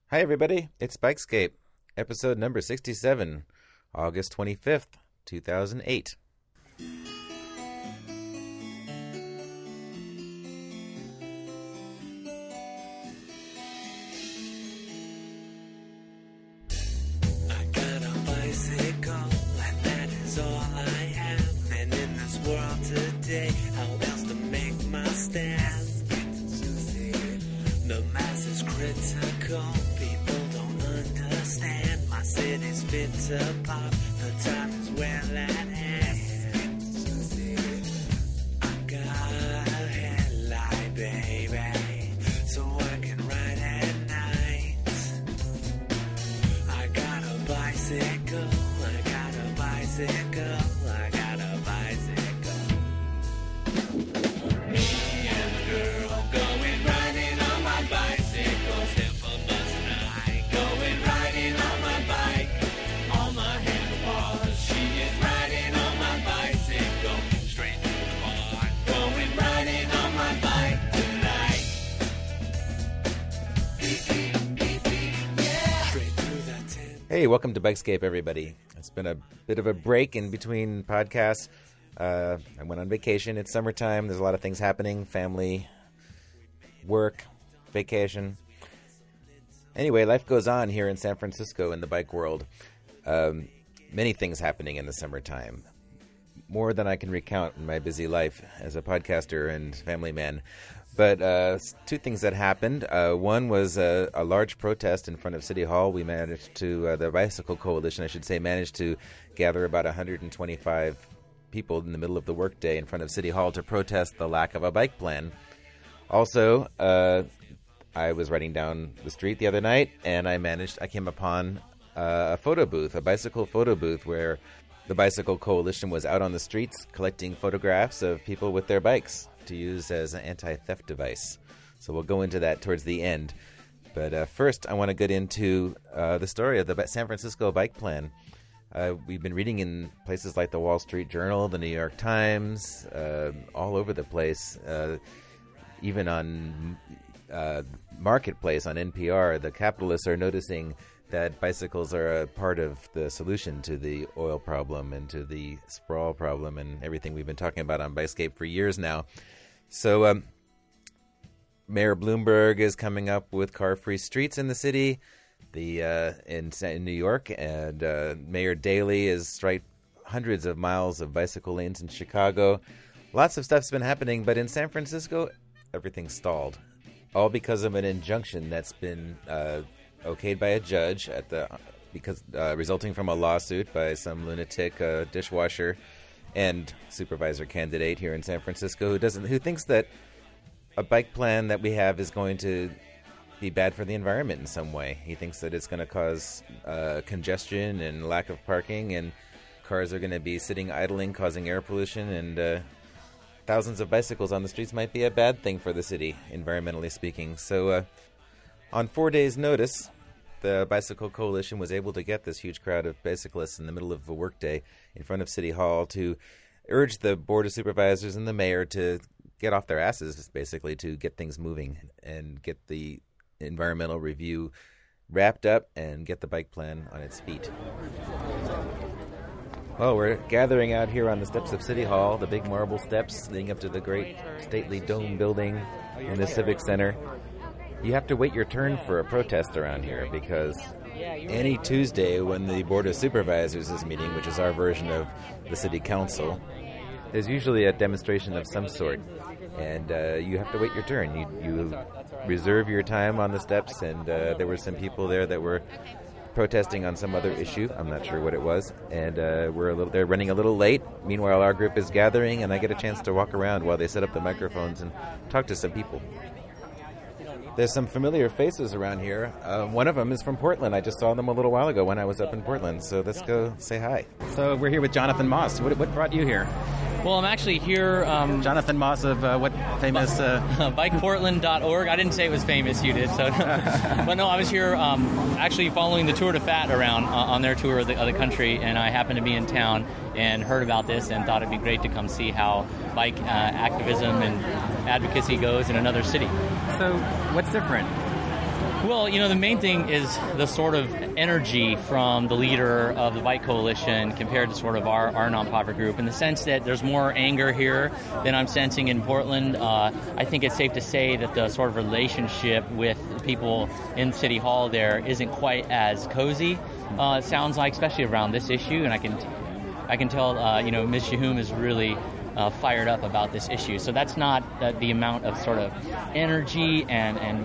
Hi, everybody. It's Bikescape, episode number 67, August 25th, 2008. I got a bicycle, and that is all I have. And in this world today, how else to make my stand? The mass is critical, people don't understand. My city's fit to pop, the time is well at hand. I got a headlight, baby, so I can ride at night. I got a bicycle, I got a bicycle, I got a bicycle. Me and the girl going riding on my bicycle. Step a bus night, going riding on my bike. On my handlebars, she is riding on my bicycle. Straight to the bar, going riding on my bike tonight. Beep, beep, beep, beep, yeah. Straight through that tent. Hey, welcome to Bikescape, everybody. It's been a bit of a break in between podcasts. I went on vacation. It's summertime. There's a lot of things happening. Family, work, vacation. Anyway, life goes on here in San Francisco in the bike world. Many things happening in the summertime. More than I can recount in my busy life as a podcaster and family man. But two things that happened. One was a large protest in front of City Hall. We managed to, the Bicycle Coalition, I should say, managed to gather about 125 people in the middle of the workday in front of City Hall to protest the lack of a bike plan. Also, I was riding down the street the other night, and I came upon a photo booth, a bicycle photo booth, where the Bicycle Coalition was out on the streets collecting photographs of people with their bikes to use as an anti-theft device. So we'll go into that towards the end. But first, I want to get into the story of the San Francisco bike plan. We've been reading in places like the Wall Street Journal, the New York Times, all over the place, even on Marketplace on NPR. The capitalists are noticing that bicycles are a part of the solution to the oil problem and to the sprawl problem and everything we've been talking about on Bikescape for years now. So Mayor Bloomberg is coming up with car-free streets in the city. In New York, and Mayor Daley has striped hundreds of miles of bicycle lanes in Chicago. Lots of stuff's been happening, but in San Francisco, everything's stalled. All because of an injunction that's been okayed by a judge resulting from a lawsuit by some lunatic dishwasher and supervisor candidate here in San Francisco who thinks that a bike plan that we have is going to be bad for the environment in some way. He thinks that it's going to cause congestion and lack of parking, and cars are going to be sitting idling, causing air pollution, and thousands of bicycles on the streets might be a bad thing for the city, environmentally speaking. So on 4 days' notice, the Bicycle Coalition was able to get this huge crowd of bicyclists in the middle of a workday in front of City Hall to urge the Board of Supervisors and the mayor to get off their asses, basically, to get things moving and get the environmental review wrapped up and get the bike plan on its feet. Well, we're gathering out here on the steps of City Hall, the big marble steps leading up to the great stately dome building in the Civic Center. You have to wait your turn for a protest around here because any Tuesday when the Board of Supervisors is meeting, which is our version of the City Council, there's usually a demonstration of some sort. And you have to wait your turn. You reserve your time on the steps, and there were some people there that were protesting on some other issue. I'm not sure what it was, and they're running a little late. Meanwhile, our group is gathering, and I get a chance to walk around while they set up the microphones and talk to some people. There's some familiar faces around here. One of them is from Portland. I just saw them a little while ago when I was up in Portland, so let's go say hi. So we're here with Jonathan Moss. What brought you here? Well, I'm actually here... Jonathan Moss of what famous... Bikeportland.org. I didn't say it was famous, you did. So, but no, I was here actually following the Tour de Fat around on their tour of the country, and I happened to be in town and heard about this and thought it'd be great to come see how bike activism and advocacy goes in another city. So what's different? Well, the main thing is the sort of energy from the leader of the Bike Coalition compared to sort of our nonprofit group, in the sense that there's more anger here than I'm sensing in Portland. I think it's safe to say that the sort of relationship with people in City Hall there isn't quite as cozy. It sounds like, especially around this issue, and I can tell, Ms. Shahum is really fired up about this issue. So that's not the amount of sort of energy and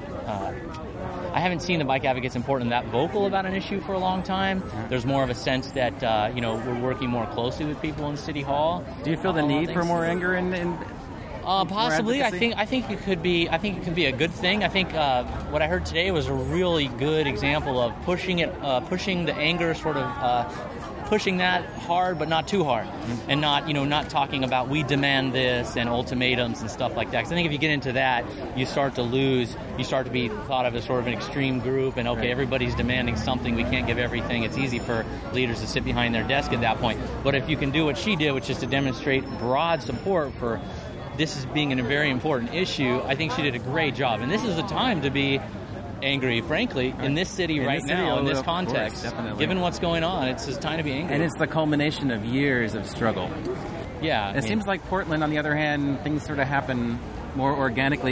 I haven't seen the bike advocates in Portland that vocal about an issue for a long time. There's more of a sense that we're working more closely with people in City Hall. Do you feel the need for more anger and possibly? I think it could be. I think it could be a good thing. I think what I heard today was a really good example of pushing the anger, sort of pushing that hard, but not too hard, and not talking about we demand this and ultimatums and stuff like that. Because I think if you get into that, you start to be thought of as sort of an extreme group, and everybody's demanding something. We can't give everything. It's easy for leaders to sit behind their desk at that point. But if you can do what she did, which is to demonstrate broad support for this as being a very important issue, I think she did a great job. And this is the time to be angry, frankly, in this city right now, in this context. Course, given what's going on, it's just time to be angry. And it's the culmination of years of struggle. Yeah. It seems like Portland, on the other hand, things sort of happen more organically.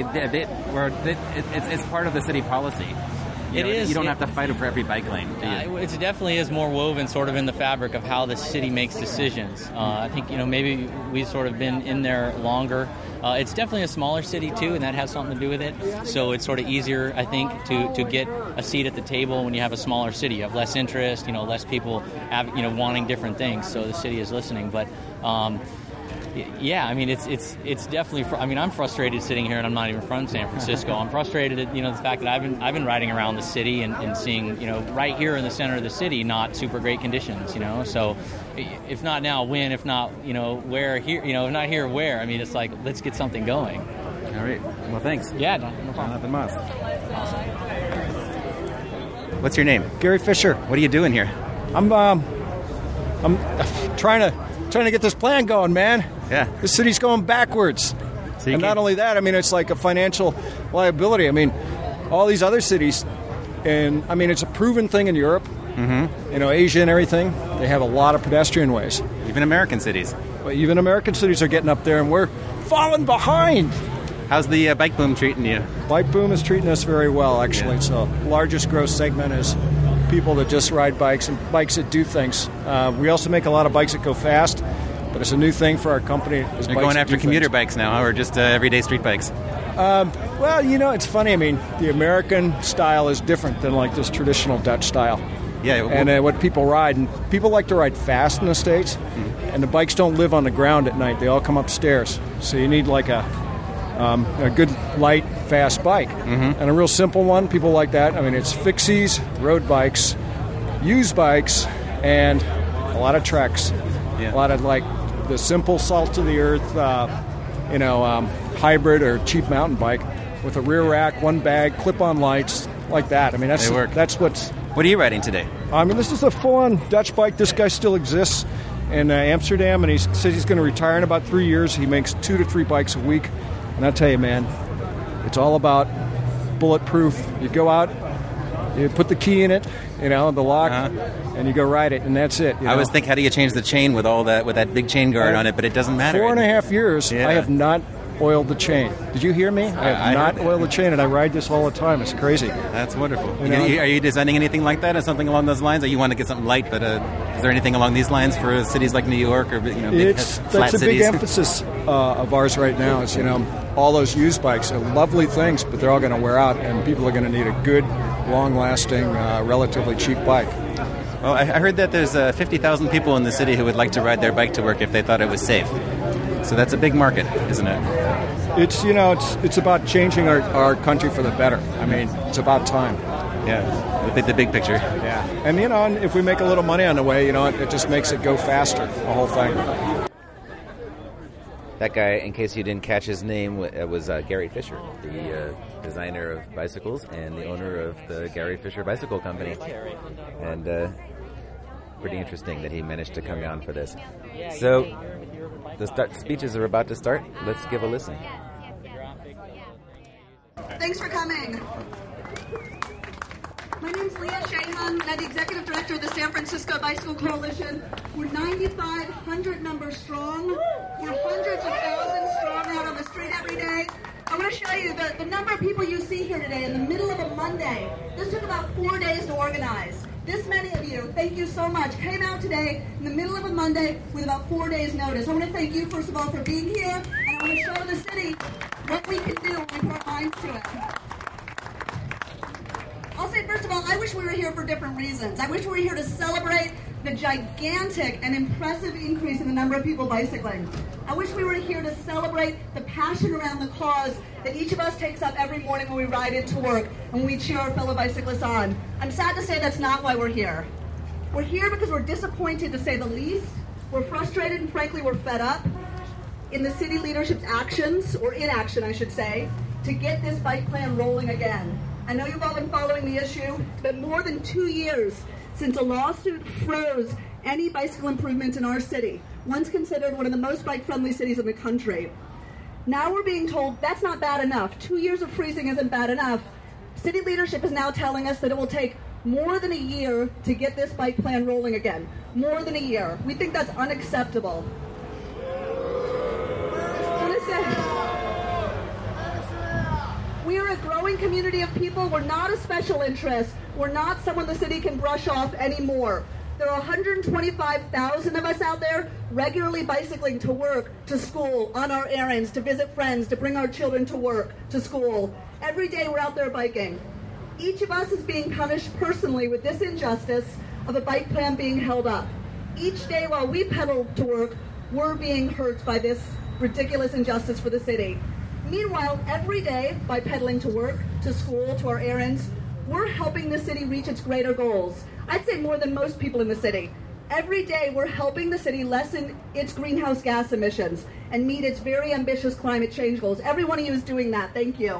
It's part of the city policy. It is. You don't have to fight over every bike lane, do you? It definitely is more woven sort of in the fabric of how the city makes decisions. I think, maybe we've sort of been in there longer. It's definitely a smaller city, too, and that has something to do with it. So it's sort of easier, I think, to get a seat at the table when you have a smaller city. You have less interest, less people have, wanting different things. So the city is listening. But yeah, I mean, it's definitely. I'm frustrated sitting here, and I'm not even from San Francisco. I'm frustrated at the fact that I've been riding around the city and seeing right here in the center of the city not super great conditions. So if not now, when? If not where? Here? If not here, where? I mean, it's like, let's get something going. All right. Well, thanks. Yeah, no problem. Nothing much. Awesome. What's your name? Gary Fisher. What are you doing here? I'm trying to get this plan going, man. Yeah. The city's going backwards. And not only that, it's like a financial liability. All these other cities, and it's a proven thing in Europe, Asia and everything, they have a lot of pedestrian ways. Even American cities. But even American cities are getting up there, and we're falling behind. How's the bike boom treating you? Bike boom is treating us very well, actually. Yeah. So largest growth segment is people that just ride bikes and bikes that do things. We also make a lot of bikes that go fast, but it's a new thing for our company. You're going after commuter bikes now, or just everyday street bikes? Well, it's funny. The American style is different than like this traditional Dutch style. Yeah. And what people ride, and people like to ride fast in the States, and the bikes don't live on the ground at night. They all come upstairs. So you need like a good, light, fast bike. And a real simple one, people like that. It's fixies, road bikes, used bikes, and a lot of treks. Yeah. A lot of like the simple salt of the earth, hybrid or cheap mountain bike with a rear rack, one bag, clip-on lights, like that. That's they work. That's what's. What are you riding today? This is a full-on Dutch bike. This guy still exists in Amsterdam, and he says he's going to retire in about 3 years. He makes 2 to 3 bikes a week. And I'll tell you, man, it's all about bulletproof. You go out, you put the key in it, the lock, and you go ride it, and that's it. I was thinking, how do you change the chain with that big chain guard on it? But it doesn't matter. 4.5 years, Yeah. I have not oiled the chain. Did you hear me? I have not oiled the chain, and I ride this all the time. It's crazy. That's wonderful. You know, Are you designing anything like that, or something along those lines? Or you want to get something light, but is there anything along these lines for cities like New York or big flat That's a cities? big emphasis of ours right now. Is all those used bikes are lovely things, but they're all going to wear out, and people are going to need a good, long-lasting, relatively cheap bike. Well, I heard that there's 50,000 people in the city who would like to ride their bike to work if they thought it was safe. So that's a big market, isn't it? It's about changing our country for the better. It's about time. Yeah, the big picture. Yeah, and and if we make a little money on the way, it just makes it go faster. The whole thing. That guy, in case you didn't catch his name, was Gary Fisher, the designer of bicycles and the owner of the Gary Fisher Bicycle Company. And pretty interesting that he managed to come down for this. So the speeches are about to start. Let's give a listen. Thanks for coming. name's Leah Shahan, and I'm the Executive Director of the San Francisco Bicycle Coalition. We're 9,500 members strong. We're hundreds of thousands strong out on the street every day. I want to show you the number of people you see here today in the middle of a Monday. This took about 4 days to organize. This many of you, thank you so much, came out today in the middle of a Monday with about 4 days' notice. I want to thank you, first of all, for being here, and I want to show the city what we can do when we put our minds to it. I'll say, first of all, I wish we were here for different reasons. I wish we were here to celebrate the gigantic and impressive increase in the number of people bicycling. I wish we were here to celebrate the passion around the cause that each of us takes up every morning when we ride into work and when we cheer our fellow bicyclists on. I'm sad to say that's not why we're here. We're here because we're disappointed, to say the least. We're frustrated and frankly we're fed up in the city leadership's actions, or inaction I should say, to get this bike plan rolling again. I know you've all been following the issue. It's been more than 2 years since a lawsuit froze any bicycle improvements in our city, once considered one of the most bike-friendly cities in the country. Now we're being told that's not bad enough. 2 years of freezing isn't bad enough. City leadership is now telling us that it will take more than a year to get this bike plan rolling again. More than a year. We think that's unacceptable. We are a growing community of people. We're not a special interest. We're not someone the city can brush off anymore. There are 125,000 of us out there regularly bicycling to work, to school, on our errands, to visit friends, to bring our children to work, to school. Every day we're out there biking. Each of us is being punished personally with this injustice of a bike plan being held up. Each day while we pedal to work, we're being hurt by this ridiculous injustice for the city. Meanwhile, every day, by pedaling to work, to school, to our errands, we're helping the city reach its greater goals. I'd say more than most people in the city. Every day, we're helping the city lessen its greenhouse gas emissions and meet its very ambitious climate change goals. Every one of you is doing that. Thank you.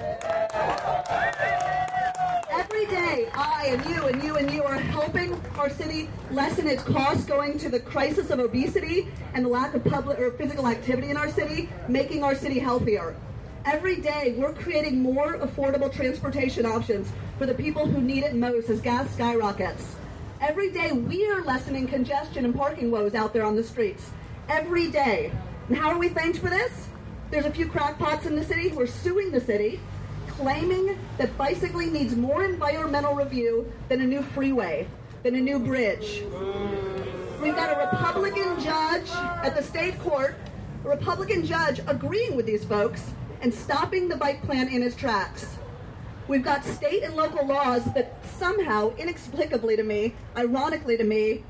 Every day, I and you and you and you are helping our city lessen its costs going to the crisis of obesity and the lack of public or physical activity in our city, making our city healthier. Every day, we're creating more affordable transportation options for the people who need it most as gas skyrockets. Every day, we are lessening congestion and parking woes out there on the streets. Every day. And how are we thanked for this? There's a few crackpots in the city who are suing the city, claiming that bicycling needs more environmental review than a new freeway, than a new bridge. We've got a Republican judge at the state court, a Republican judge agreeing with these folks and stopping the bike plan in its tracks. We've got state and local laws that somehow, inexplicably to me, ironically to me,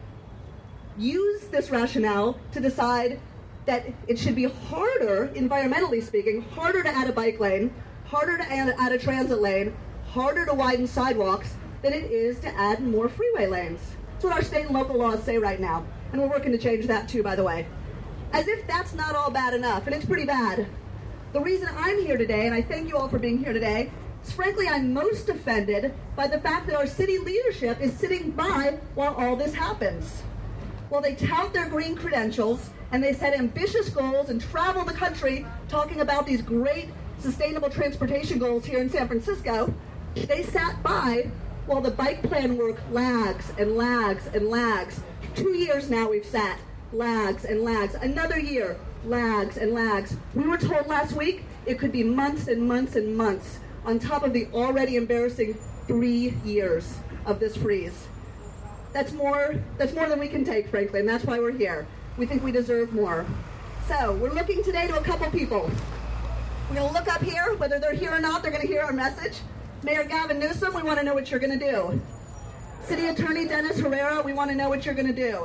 use this rationale to decide that it should be harder, environmentally speaking, harder to add a bike lane, harder to add a transit lane, harder to widen sidewalks than it is to add more freeway lanes. That's what our state and local laws say right now. And we're working to change that too, by the way. As if that's not all bad enough, and it's pretty bad. The reason I'm here today, and I thank you all for being here today, is frankly I'm most offended by the fact that our city leadership is sitting by while all this happens. While they tout their green credentials, and they set ambitious goals and travel the country talking about these great sustainable transportation goals here in San Francisco, they sat by while the bike plan work lags and lags and lags. 2 years now we've sat, lags and lags. Another year, lags and lags. We were told last week it could be months and months and months on top of the already embarrassing 3 years of this freeze. That's more than we can take, frankly, and that's why we're here. We think we deserve more. So, we're looking today to a couple people. We're going to look up here. Whether they're here or not, they're going to hear our message. Mayor Gavin Newsom, we want to know what you're going to do. City Attorney Dennis Herrera, we want to know what you're going to do.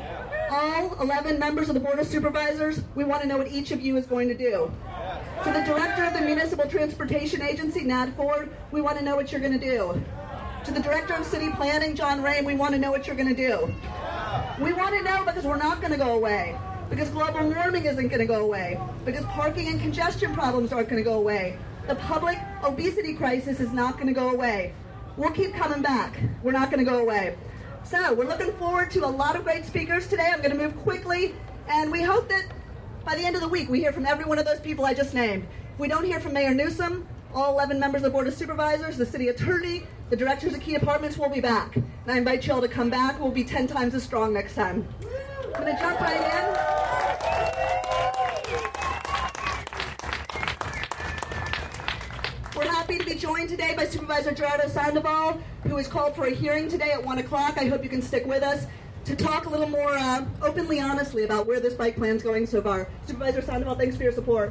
All 11 members of the Board of Supervisors, we want to know what each of you is going to do. To the Director of the Municipal Transportation Agency, Nad Ford, we want to know what you're going to do. To the Director of City Planning, John Rain, we want to know what you're going to do. We want to know because we're not going to go away. Because global warming isn't going to go away. Because parking and congestion problems aren't going to go away. The public obesity crisis is not going to go away. We'll keep coming back. We're not going to go away. So we're looking forward to a lot of great speakers today. I'm going to move quickly. And we hope that by the end of the week we hear from every one of those people I just named. If we don't hear from Mayor Newsom, all 11 members of the Board of Supervisors, the City Attorney, The directors of Key Apartments will be back. And I invite you all to come back. We'll be 10 times as strong next time. I'm going to jump right in. We're happy to be joined today by Supervisor Gerardo Sandoval, who is called for a hearing today at 1 o'clock. I hope you can stick with us to talk a little more openly, honestly, about where this bike plan is going so far. Supervisor Sandoval, thanks for your support.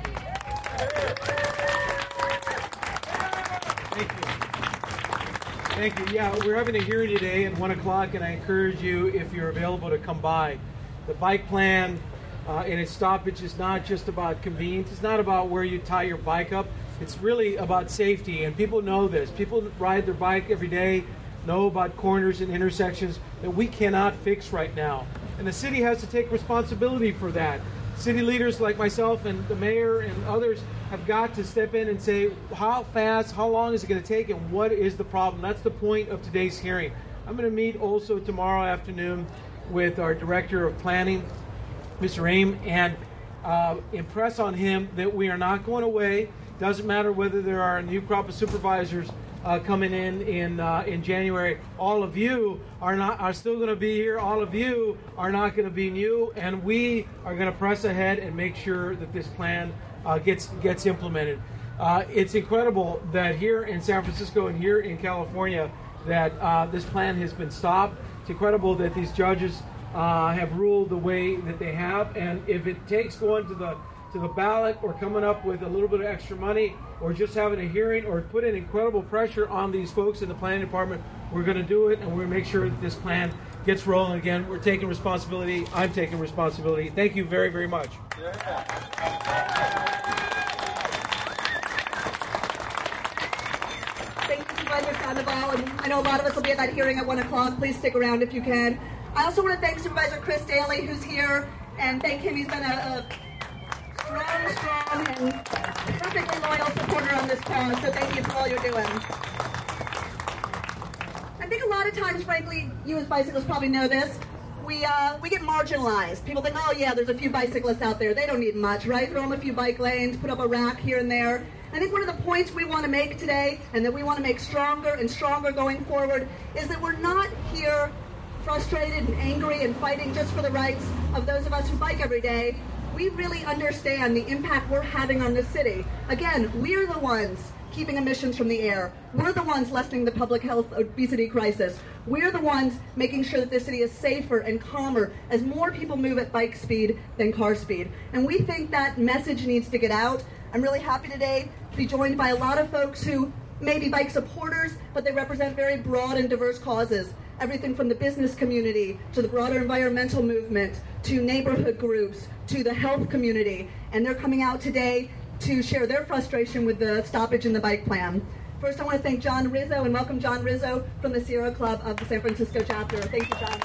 Thank you. Yeah, we're having a hearing today at 1 o'clock, and I encourage you, if you're available, to come by. The bike plan and its stoppage is not just about convenience. It's not about where you tie your bike up. It's really about safety, and people know this. People ride their bike every day, know about corners and intersections that we cannot fix right now. And the city has to take responsibility for that. City leaders like myself and the mayor and others have got to step in and say, how fast, how long is it going to take, and what is the problem? That's the point of today's hearing. I'm going to meet also tomorrow afternoon with our Director of Planning, Mr. Aim, and impress on him that we are not going away. Doesn't matter whether there are a new crop of supervisors coming in January. All of you are still going to be here. All of you are not going to be new, and we are going to press ahead and make sure that this plan gets implemented. It's incredible that here in San Francisco and here in California that this plan has been stopped. It's incredible that these judges have ruled the way that they have, and if it takes going to the ballot or coming up with a little bit of extra money or just having a hearing or putting incredible pressure on these folks in the planning department, we're going to do it, and we're going to make sure that this plan gets rolling again. We're taking responsibility. I'm taking responsibility. Thank you very, very much. Thank you, Supervisor Sandoval, and I know a lot of us will be at that hearing at 1 o'clock. Please stick around if you can. I also want to thank Supervisor Chris Daly, who's here, and thank him. He's been a strong, and perfectly loyal supporter on this cause, so thank you for all you're doing. I think a lot of times, frankly, you as bicyclists probably know this, we get marginalized. People think, oh yeah, there's a few bicyclists out there. They don't need much, right? Throw them a few bike lanes, put up a rack here and there. I think one of the points we want to make today, and that we want to make stronger and stronger going forward, is that we're not here frustrated and angry and fighting just for the rights of those of us who bike every day. We really understand the impact we're having on the city. Again, we're the ones keeping emissions from the air. We're the ones lessening the public health obesity crisis. We're the ones making sure that the city is safer and calmer as more people move at bike speed than car speed. And we think that message needs to get out. I'm really happy today to be joined by a lot of folks who may be bike supporters, but they represent very broad and diverse causes. Everything from the business community to the broader environmental movement to neighborhood groups to the health community. And they're coming out today to share their frustration with the stoppage in the bike plan. First, I want to thank John Rizzo and welcome John Rizzo from the Sierra Club of the San Francisco chapter. Thank you, John.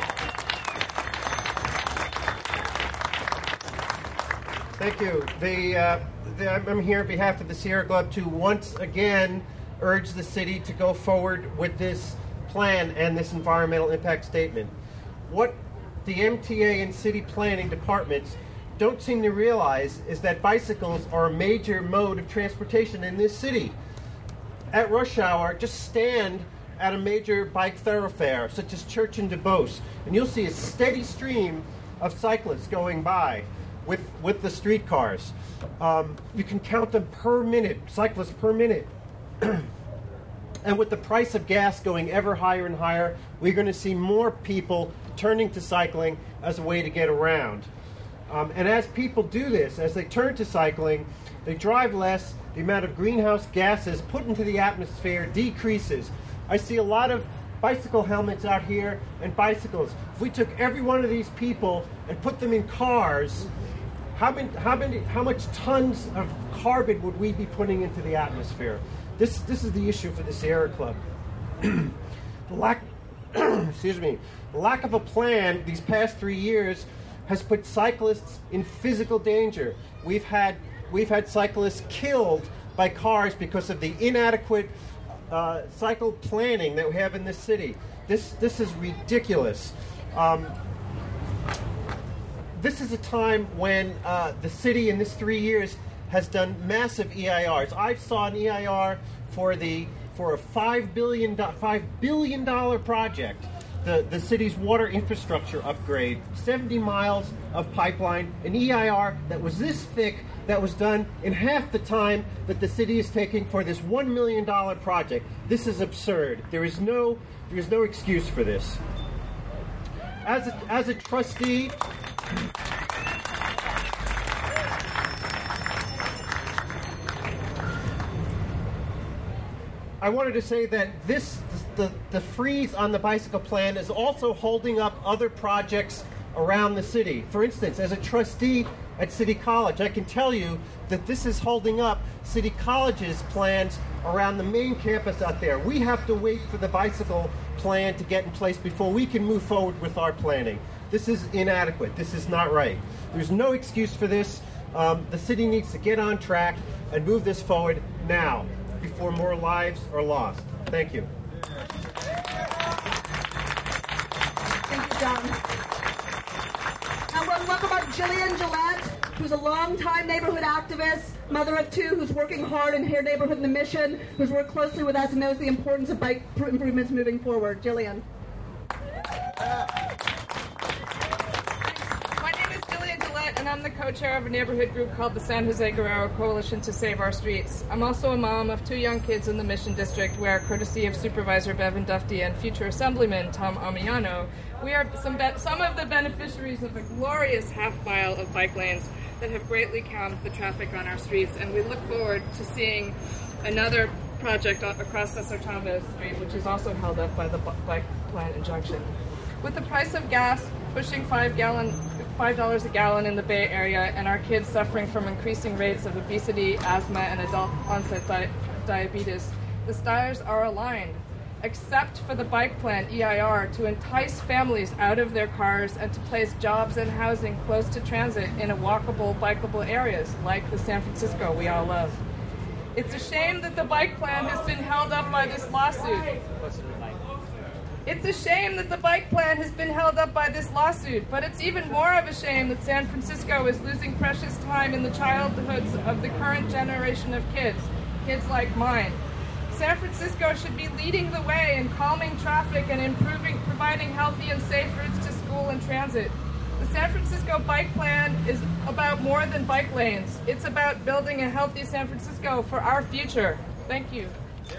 Thank you. I'm here on behalf of the Sierra Club to once again urge the city to go forward with this plan and this environmental impact statement. What the MTA and city planning departments don't seem to realize is that bicycles are a major mode of transportation in this city. At rush hour, just stand at a major bike thoroughfare, such as Church and DuBose, and you'll see a steady stream of cyclists going by with the streetcars. You can count them per minute, cyclists per minute. And with the price of gas going ever higher and higher, we're going to see more people turning to cycling as a way to get around. And as people do this, as they turn to cycling, they drive less, the amount of greenhouse gases put into the atmosphere decreases. I see a lot of bicycle helmets out here and bicycles. If we took every one of these people and put them in cars, how much tons of carbon would we be putting into the atmosphere? This is the issue for the Sierra Club. The lack of a plan these past 3 years has put cyclists in physical danger. We've had cyclists killed by cars because of the inadequate cycle planning that we have in this city. This is ridiculous. This is a time when the city in this 3 years has done massive EIRs. I saw an EIR for the for a $5 billion project, the city's water infrastructure upgrade, 70 miles of pipeline, an EIR that was this thick, that was done in half the time that the city is taking for this $1 million project. This is absurd. There is no excuse for this. As a trustee, I wanted to say that the freeze on the bicycle plan is also holding up other projects around the city. For instance, as a trustee at City College, I can tell you that this is holding up City College's plans around the main campus out there. We have to wait for the bicycle plan to get in place before we can move forward with our planning. This is inadequate. This is not right. There's no excuse for this. The city needs to get on track and move this forward now before more lives are lost. Thank you. Thank you, John. Now we'll welcome up Jillian Gillette, who's a longtime neighborhood activist, mother of two, who's working hard in her neighborhood in the Mission, who's worked closely with us and knows the importance of bike improvements moving forward. Jillian. My name is Jillian Gillette, and I'm the co-chair of a neighborhood group called the San Jose Guerrero Coalition to Save Our Streets. I'm also a mom of two young kids in the Mission District, where, courtesy of Supervisor Bevan Dufty and future Assemblyman Tom Amiano, we are some of the beneficiaries of a glorious half-mile of bike lanes that have greatly calmed the traffic on our streets, and we look forward to seeing another project across Cesar Chavez Street, which is also held up by the bike plan injunction. With the price of gas pushing $5 a gallon in the Bay Area, and our kids suffering from increasing rates of obesity, asthma, and adult-onset diabetes, the stars are aligned, except for the bike plan EIR to entice families out of their cars and to place jobs and housing close to transit in walkable, bikeable areas like the San Francisco we all love. It's a shame that the bike plan has been held up by this lawsuit. It's a shame that the bike plan has been held up by this lawsuit, but it's even more of a shame that San Francisco is losing precious time in the childhoods of the current generation of kids like mine. San Francisco should be leading the way in calming traffic and providing healthy and safe routes to school and transit. The San Francisco bike plan is about more than bike lanes. It's about building a healthy San Francisco for our future. Thank you.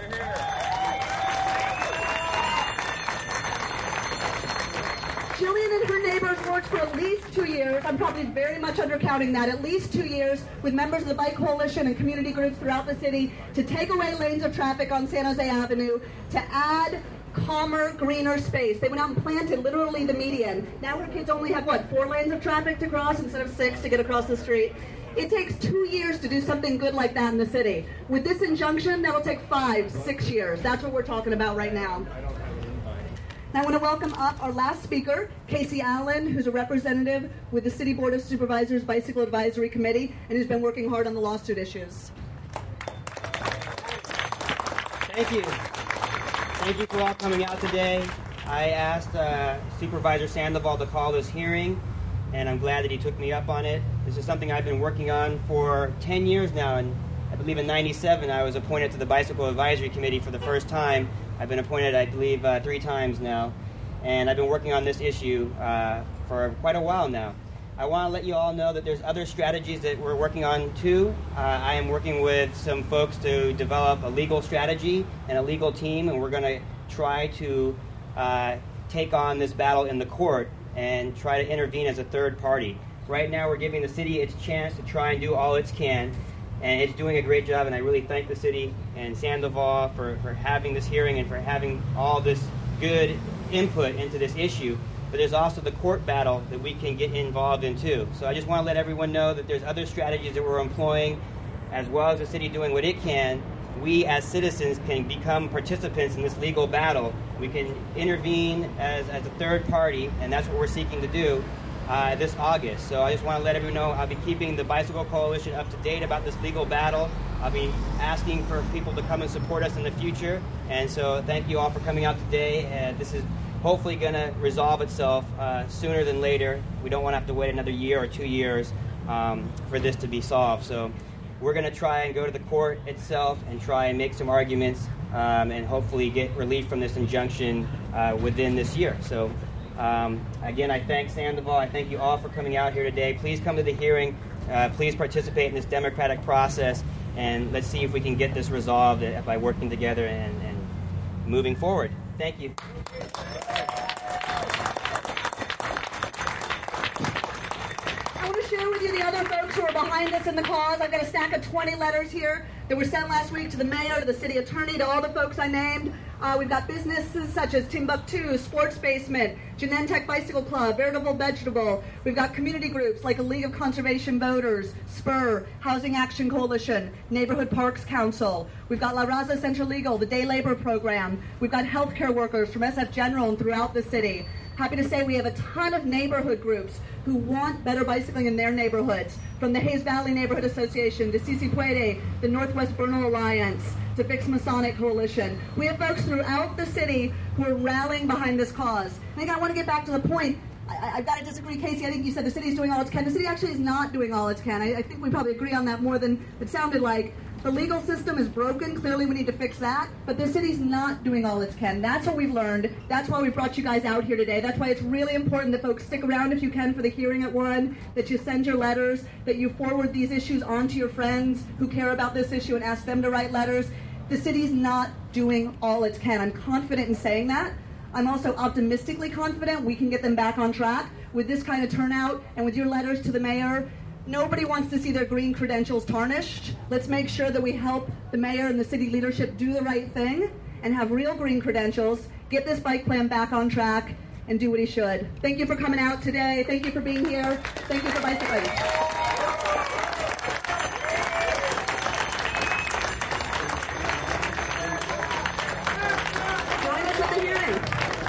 Jillian and her neighbors worked for at least 2 years, I'm probably very much undercounting that, at least 2 years with members of the Bike Coalition and community groups throughout the city to take away lanes of traffic on San Jose Avenue, to add calmer, greener space. They went out and planted literally the median. Now her kids only have, 4 lanes of traffic to cross instead of 6 to get across the street. It takes 2 years to do something good like that in the city. With this injunction, that'll take 5, 6 years. That's what we're talking about right now. Now I want to welcome up our last speaker, Casey Allen, who's a representative with the City Board of Supervisors Bicycle Advisory Committee and who's been working hard on the lawsuit issues. Thank you. Thank you for all coming out today. I asked Supervisor Sandoval to call this hearing, and I'm glad that he took me up on it. This is something I've been working on for 10 years now, and I believe in '97 I was appointed to the Bicycle Advisory Committee for the first time. I've been appointed, I believe, 3 times now, and I've been working on this issue for quite a while now. I want to let you all know that there's other strategies that we're working on too. I am working with some folks to develop a legal strategy and a legal team, and we're going to try to take on this battle in the court and try to intervene as a third party. Right now we're giving the city its chance to try and do all it can, and it's doing a great job, and I really thank the city and Sandoval for having this hearing and for having all this good input into this issue. But there's also the court battle that we can get involved in too. So I just want to let everyone know that there's other strategies that we're employing, as well as the city doing what it can. We as citizens can become participants in this legal battle. We can intervene as a third party, and that's what we're seeking to do this August. So I just want to let everyone know I'll be keeping the Bicycle Coalition up to date about this legal battle. I'll be asking for people to come and support us in the future. And so thank you all for coming out today. This is hopefully going to resolve itself sooner than later. We don't want to have to wait another year or 2 years for this to be solved. So we're going to try and go to the court itself and try and make some arguments and hopefully get relief from this injunction within this year. So again, I thank Sandoval. I thank you all for coming out here today. Please come to the hearing. Please participate in this democratic process, and let's see if we can get this resolved by working together and moving forward. Thank you. I want to share with you the other folks who are behind us in the cause. I've got a stack of 20 letters here that were sent last week to the mayor, to the city attorney, to all the folks I named. We've got businesses such as Timbuktu, Sports Basement, Genentech Bicycle Club, Veritable Vegetable. We've got community groups like the League of Conservation Voters, SPUR, Housing Action Coalition, Neighborhood Parks Council. We've got La Raza Central Legal, the Day Labor Program. We've got healthcare workers from SF General and throughout the city. Happy to say we have a ton of neighborhood groups who want better bicycling in their neighborhoods, from the Hayes Valley Neighborhood Association, to Sisi Puede, the Northwest Bernal Alliance, to Fix Masonic Coalition. We have folks throughout the city who are rallying behind this cause. I think I want to get back to the point. I've got to disagree, Casey. I think you said the city is doing all it can. The city actually is not doing all it can. I think we probably agree on that more than it sounded like. The legal system is broken. Clearly, we need to fix that. But the city's not doing all it can. That's what we've learned. That's why we brought you guys out here today. That's why it's really important that folks stick around if you can for the hearing at 1, that you send your letters, that you forward these issues on to your friends who care about this issue and ask them to write letters. The city's not doing all it can. I'm confident in saying that. I'm also optimistically confident we can get them back on track with this kind of turnout and with your letters to the mayor. Nobody wants to see their green credentials tarnished. Let's make sure that we help the mayor and the city leadership do the right thing and have real green credentials, get this bike plan back on track, and do what he should. Thank you for coming out today. Thank you for being here. Thank you for bicycling. Join us at the hearing.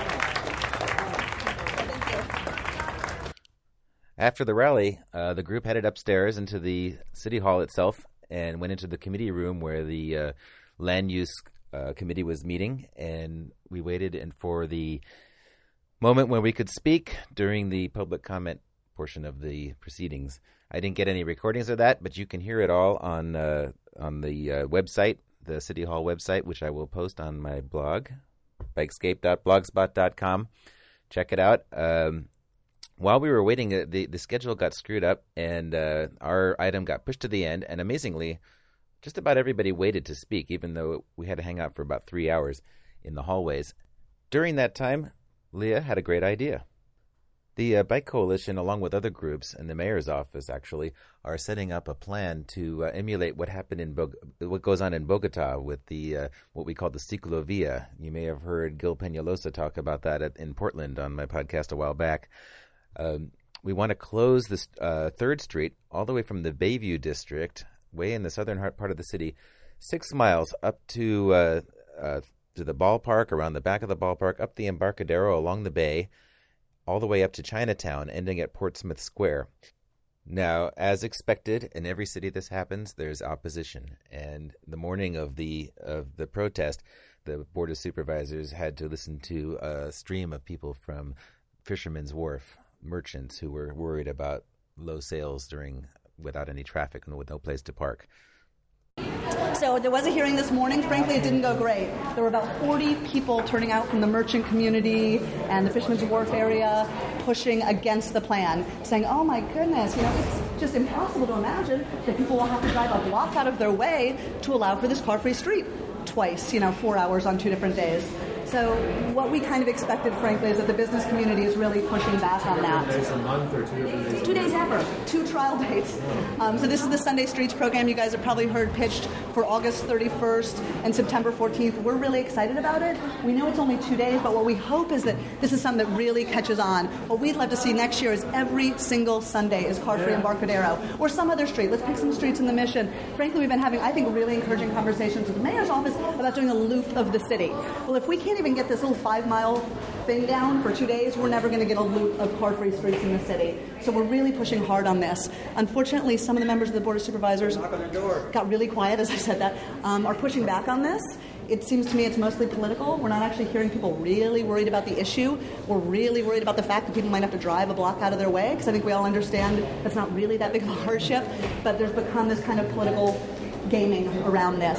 After the rally, the group headed upstairs into the city hall itself and went into the committee room where the land use committee was meeting, and we waited for the moment when we could speak during the public comment portion of the proceedings. I didn't get any recordings of that, but you can hear it all on the website, the City Hall website, which I will post on my blog, bikescape.blogspot.com. Check it out. While we were waiting, the schedule got screwed up, and our item got pushed to the end. And amazingly, just about everybody waited to speak, even though we had to hang out for about 3 hours in the hallways. During that time, Leah had a great idea. The Bike Coalition, along with other groups and the mayor's office, actually, are setting up a plan to emulate what happened in what goes on in Bogota with the what we call the Ciclovia. You may have heard Gil Peñalosa talk about that in Portland on my podcast a while back. We want to close this 3rd Street all the way from the Bayview district, way in the southern part of the city, 6 miles up to the ballpark, around the back of the ballpark, up the Embarcadero along the bay, all the way up to Chinatown, ending at Portsmouth Square. Now, as expected, in every city this happens, there's opposition. And the morning of the protest, the Board of Supervisors had to listen to a stream of people from Fisherman's Wharf, merchants who were worried about low sales without any traffic and with no place to park. So there was a hearing this morning. Frankly, it didn't go great. There were about 40 people turning out from the merchant community and the Fisherman's Wharf area pushing against the plan, saying, oh my goodness, it's just impossible to imagine that people will have to drive a block out of their way to allow for this car-free street twice, 4 hours on 2 different days. So what we kind of expected, frankly, is that the business community is really pushing back on that. 2 days a month or 2 different days? 2 days ever. 2 trial dates. So this is the Sunday Streets program you guys have probably heard pitched for August 31st and September 14th. We're really excited about it. We know it's only 2 days, but what we hope is that this is something that really catches on. What we'd love to see next year is every single Sunday is car-free Embarcadero or some other street. Let's pick some streets in the Mission. Frankly, we've been having, I think, really encouraging conversations with the mayor's office about doing a loop of the city. Well, if we can't even get this little 5-mile thing down for 2 days, we're never going to get a loop of car-free streets in the city. So we're really pushing hard on this. Unfortunately, some of the members of the Board of Supervisors got really quiet as I said that, are pushing back on this. It seems to me it's mostly political. We're not actually hearing people really worried about the issue. We're really worried about the fact that people might have to drive a block out of their way, because I think we all understand that's not really that big of a hardship, but there's become this kind of political gaming around this.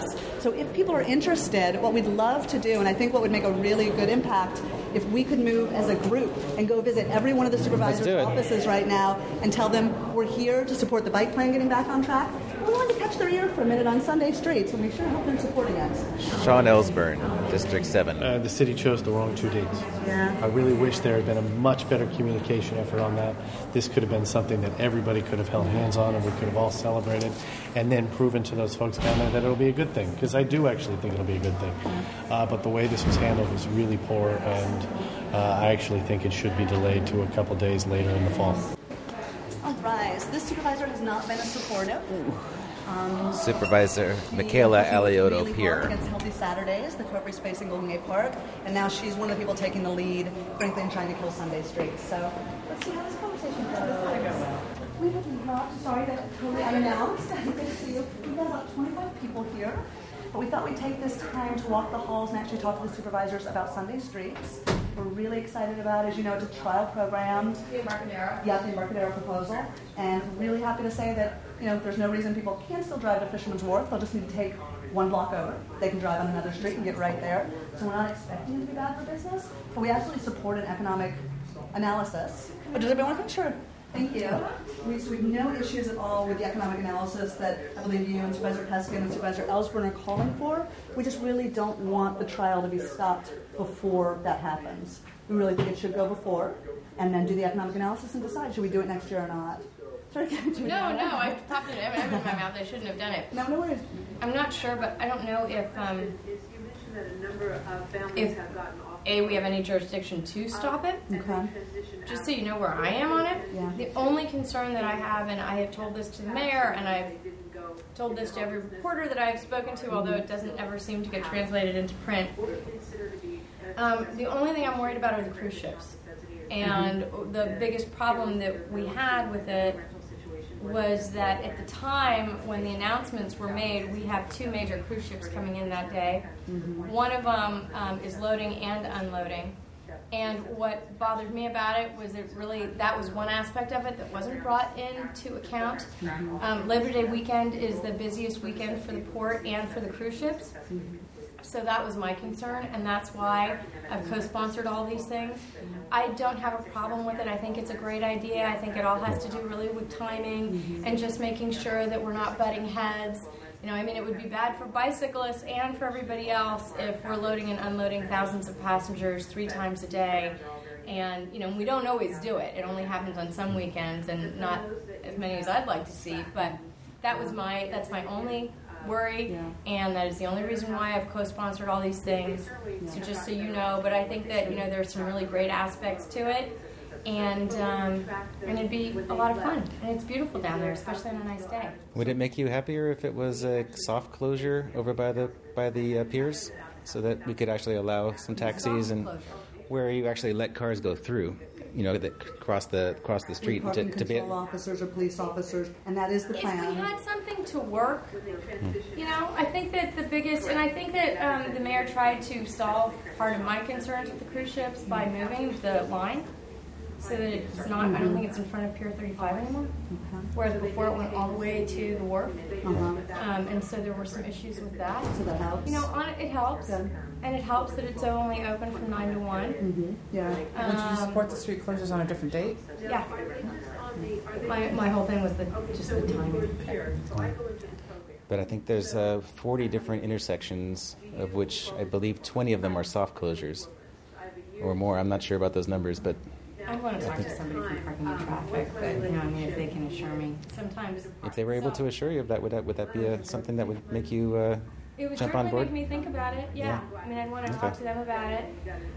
So if people are interested, what we'd love to do, and I think what would make a really good impact, if we could move as a group and go visit every one of the supervisors' offices right now and tell them we're here to support the bike plan getting back on track. We're willing to catch their ear for a minute on Sunday streets, and we sure hope they're supporting us. Sean Ellsburn, District 7. The city chose the wrong 2 dates. Yeah. I really wish there had been a much better communication effort on that. This could have been something that everybody could have held hands on and we could have all celebrated and then proven to those folks down there that it'll be a good thing, because I do actually think it'll be a good thing. But the way this was handled was really poor, and I actually think it should be delayed to a couple days later in the fall. All right. This supervisor has not been as supportive. Supervisor Michaela Alioto really Peer. Against Healthy Saturdays, the corporate space in Golden Gate Park, and now she's one of the people taking the lead, frankly, in trying to kill Sunday streets. So let's see how this conversation goes. We would love, sorry that totally unannounced. Good to see you. We've got about 25 people here, but we thought we'd take this time to walk the halls and actually talk to the supervisors about Sunday streets. We're really excited about it. As you know, it's a trial program. The Embarcadero. Yeah, the Embarcadero proposal. And really happy to say that, there's no reason people can't still drive to Fisherman's Wharf. They'll just need to take one block over. They can drive on another street and get right there. So we're not expecting it to be bad for business, but we absolutely support an economic analysis. But does everyone think? Sure. Thank you. We have no issues at all with the economic analysis that I believe you and Supervisor Peskin and Supervisor Ellsburn are calling for. We just really don't want the trial to be stopped before that happens. We really think it should go before, and then do the economic analysis and decide, should we do it next year or not? No, I popped it in my mouth. I shouldn't have done it. No worries. I'm not sure, but I don't know if we have any jurisdiction to stop it. Okay. Just so you know where I am on it. Yeah. The only concern that I have, and I have told this to the mayor, and I've told this to every reporter that I've spoken to, although it doesn't ever seem to get translated into print. The only thing I'm worried about are the cruise ships. And the biggest problem that we had with it was that at the time when the announcements were made, we have 2 major cruise ships coming in that day. One of them is loading and unloading. And what bothered me about it was that was one aspect of it that wasn't brought into account. Labor Day weekend is the busiest weekend for the port and for the cruise ships. So that was my concern, and that's why I've co-sponsored all these things. I don't have a problem with it. I think it's a great idea. I think it all has to do really with timing and just making sure that we're not butting heads. It would be bad for bicyclists and for everybody else if we're loading and unloading thousands of passengers 3 times a day. And, we don't always do it. It only happens on some weekends and not as many as I'd like to see. But that's my only worry, and that is the only reason why I've co-sponsored all these things. So just so you know, but I think that there's some really great aspects to it, and it'd be a lot of fun, and it's beautiful down there, especially on a nice day. Would it make you happier if it was a soft closure over by the piers, so that we could actually allow some taxis and where you actually let cars go through? That cross the street to be officers or police officers, and that is the plan. If we had something to work, I think that the biggest, and I think that the mayor tried to solve part of my concerns with the cruise ships by moving the line so that it's not. I don't think it's in front of Pier 35 anymore. Whereas before it went all the way to the wharf, and so there were some issues with that. So that helps. It helps. Good. And it helps that it's only open from 9 to 1. Yeah. Would you support the street closures on a different date? Yeah. My whole thing was just the timing. But I think there's 40 different intersections, of which I believe 20 of them are soft closures, or more. I'm not sure about those numbers, but I want to talk to somebody from parking and traffic, but if they can assure me. Sometimes if they were able to assure you of that, would that be something that would make you it would jump on board? Make me think about it. Yeah. I'd want to talk to them about it.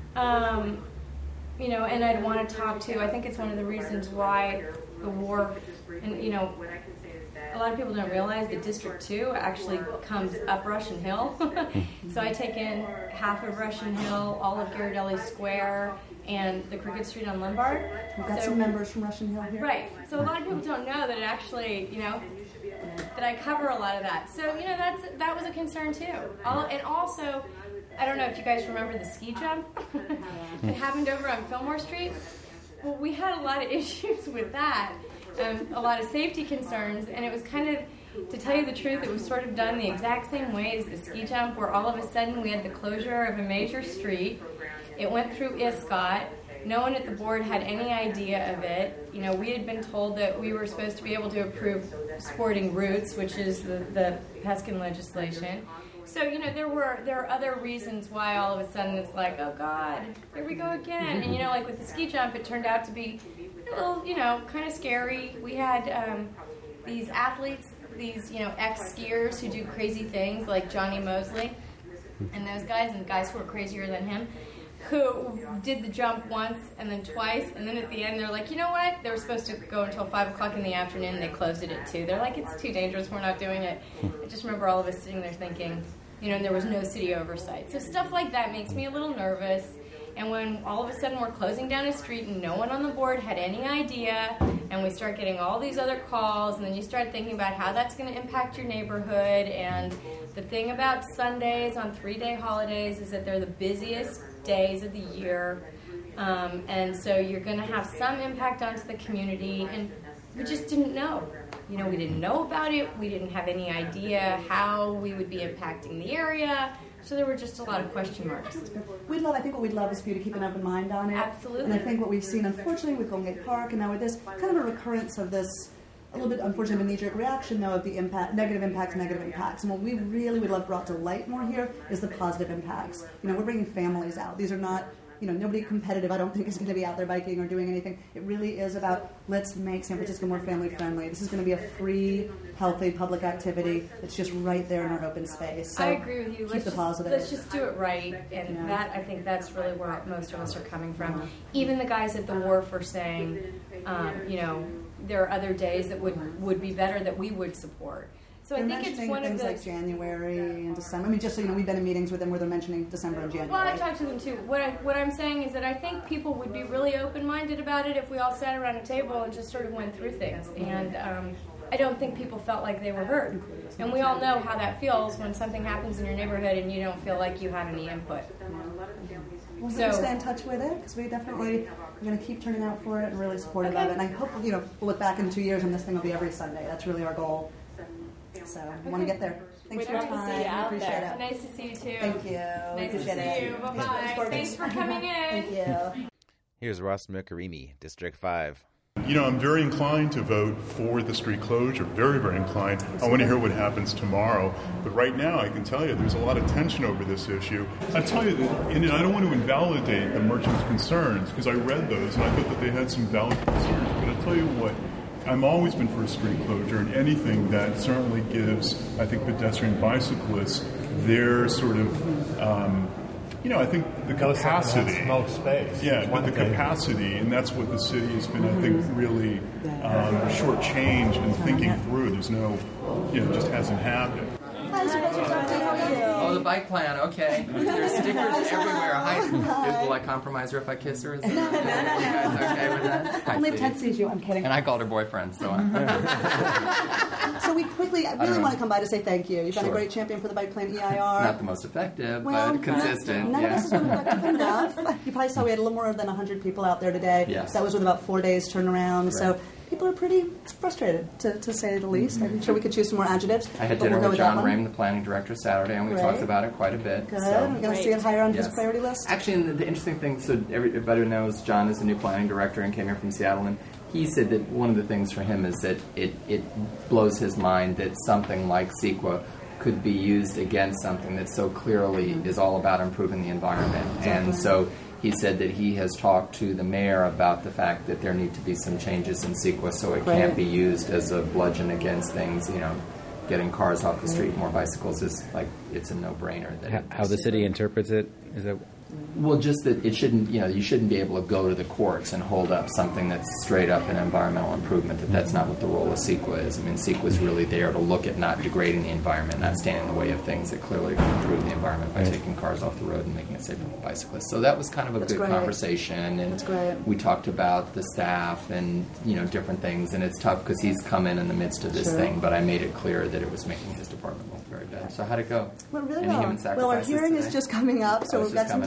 And I'd want to talk to. I think it's one of the reasons why the wharf, and a lot of people don't realize that District 2 actually comes up Russian Hill. So I take in half of Russian Hill, all of Ghirardelli Square, and the Crooked Street on Lombard. We've got some members from Russian Hill here. Right. So a lot of people don't know that it actually, that I cover a lot of that. So, that was a concern too. And also, I don't know if you guys remember the ski jump that happened over on Fillmore Street. Well, we had a lot of issues with that, a lot of safety concerns, and it was kind of, to tell you the truth, it was sort of done the exact same way as the ski jump, where all of a sudden we had the closure of a major street. It went through ISCOT. No one at the board had any idea of it. You know, we had been told that we were supposed to be able to approve sporting routes, which is the Peskin legislation. So, you know, there are other reasons why all of a sudden it's like, oh God, here we go again. And, you know, like with the ski jump, it turned out to be a little, you know, kind of scary. We had these athletes, these, you know, ex-skiers who do crazy things like Johnny Mosley and those guys, and guys who are crazier than him, who did the jump once and then twice, and then at the end they're like, you know what? They were supposed to go until 5 o'clock in the afternoon, and they closed it at 2. They're like, it's too dangerous, we're not doing it. I just remember all of us sitting there thinking, you know, and there was no city oversight. So stuff like that makes me a little nervous. And when all of a sudden we're closing down a street and no one on the board had any idea, and we start getting all these other calls, and then you start thinking about how that's going to impact your neighborhood. And the thing about Sundays on 3-day holidays is that they're the busiest days of the year. And so you're going to have some impact onto the community, and we just didn't know. You know, we didn't know about it. We didn't have any idea how we would be impacting the area. So there were just a lot of question marks. I think what we'd love is for you to keep an open mind on it. Absolutely. And I think what we've seen, unfortunately, with Golden Gate Park, and now with this, kind of a recurrence of this, a little bit, unfortunately, of a knee-jerk reaction, though, of the negative impacts. And what we really would love brought to light more here is the positive impacts. You know, we're bringing families out. These are not, you know, nobody competitive, I don't think, is going to be out there biking or doing anything. It really is about, let's make San Francisco more family-friendly. This is going to be a free, healthy public activity that's just right there in our open space. So I agree with you. Keep the positive. Let's just do it right, and that, I think that's really where most of us are coming from. Even the guys at the wharf are saying, you know, there are other days that would be better that we would support. So I think it's one of things like January and December. I mean, just so you know, we've been in meetings with them where they're mentioning December and January. Well, I talked to them too. What I'm saying is that I think people would be really open-minded about it if we all sat around a table and just sort of went through things. And I don't think people felt like they were heard. And we all know how that feels when something happens in your neighborhood and you don't feel like you have any input. We'll stay in touch with it, because we definitely are going to keep turning out for it and really supportive of it. And I hope, you know, we'll look back in 2 years and this thing will be every Sunday. That's really our goal. So I want to get there. Thanks for your time. I appreciate it. Nice to see you too. Thank you. Nice to see you. Bye-bye. Thanks for coming in. Thank you. Here's Ross Mirkarimi, District 5. You know, I'm very inclined to vote for the street closure, very, very inclined. I want to hear what happens tomorrow. But right now, I can tell you there's a lot of tension over this issue. I tell you, and I don't want to invalidate the merchants' concerns, because I read those and I thought that they had some valid concerns. But I tell you what, I've always been for a street closure, and anything that certainly gives, I think, pedestrian bicyclists their sort of, you know, I think the capacity. Smoke space. Yeah, but the capacity, and that's what the city has been, I think, really shortchanged in thinking through. There's no, you know, it just hasn't happened. Oh, the bike plan, okay. There's stickers everywhere. Hi. Will I compromise her if I kiss her? Is that, you guys okay with that? Only if Ted sees you, I'm kidding. And I called her boyfriend, so So we quickly, I really want to come by to say thank you. You've been a great champion for the bike plan EIR. Not the most effective, but consistent. None of us has been effective enough. You probably saw we had a little more than 100 people out there today. Yes. That was with about 4 days turnaround. Right. So people are pretty frustrated, to say the least. I'm sure we could choose some more adjectives. I had dinner with John Rame, the planning director, Saturday, and we talked about it quite a bit. Good. So. We're going to see it higher on his priority list. Actually, the interesting thing, so everybody knows John is the new planning director and came here from Seattle, and he said that one of the things for him is that it blows his mind that something like CEQA could be used against something that so clearly is all about improving the environment. Exactly. And so he said that he has talked to the mayor about the fact that there need to be some changes in CEQA so it can't be used as a bludgeon against things, you know, getting cars off the street, more bicycles is like, it's a no-brainer. That how the city interprets it? Is that... Well, just that it shouldn't, you know, you shouldn't be able to go to the courts and hold up something that's straight up an environmental improvement, that's not what the role of CEQA is. I mean, CEQA is really there to look at not degrading the environment, not standing in the way of things that clearly improve the environment by taking cars off the road and making it safer for bicyclists. So that was kind of a good conversation, and we talked about the staff and, you know, different things, and it's tough because he's come in the midst of this thing, but I made it clear that it was making his department look very bad. So how'd it go? Well, really Any human sacrifices well, our hearing today? is just coming up, so we've got some time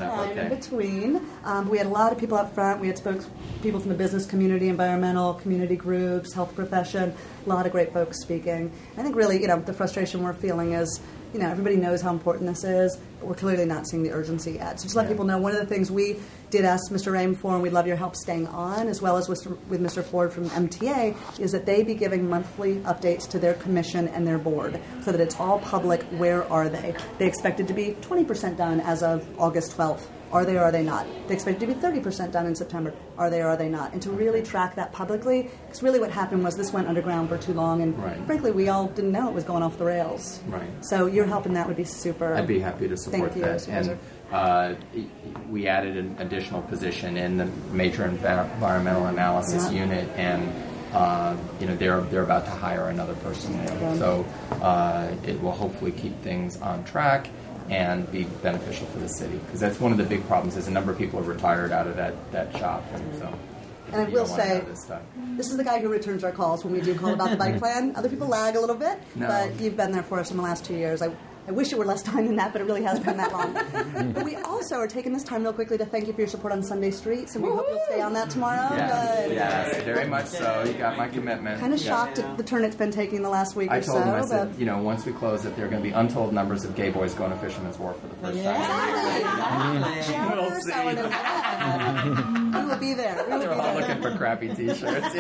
I'm Okay. in between. We had a lot of people up front. We had people from the business community, environmental community groups, health profession, a lot of great folks speaking. I think really, the frustration we're feeling is, everybody knows how important this is, but we're clearly not seeing the urgency yet. So just let people know, one of the things we did ask Mr. Rame for, and we'd love your help staying on, as well as with Mr. Ford from MTA, is that they be giving monthly updates to their commission and their board so that it's all public. Where are they? They expected to be 20% done as of August 12th. Are they or are they not? They expect to be 30% done in September. Are they or are they not? And to really track that publicly, because really what happened was this went underground for too long, and frankly, we all didn't know it was going off the rails. Right. So your help in that would be super. I'd be happy to support Thank you, that. Supervisor. And we added an additional position in the major environmental analysis unit, and they're about to hire another person there. So it will hopefully keep things on track and be beneficial for the city, because that's one of the big problems is a number of people have retired out of that shop, and so. And I will say, this is the guy who returns our calls when we do call about the bike plan. Other people lag a little bit, but you've been there for us in the last 2 years. I wish it were less time than that, but it really has been that long. But we also are taking this time real quickly to thank you for your support on Sunday Streets, and we hope you'll stay on that tomorrow. Yes, very much so. You got my commitment. Kind of shocked at the turn it's been taking the last week or so. I told him, I said, once we close it, there are going to be untold numbers of gay boys going to Fisherman's Wharf for the first time. We'll see. We will be there. We will They're be all there. looking for crappy T-shirts.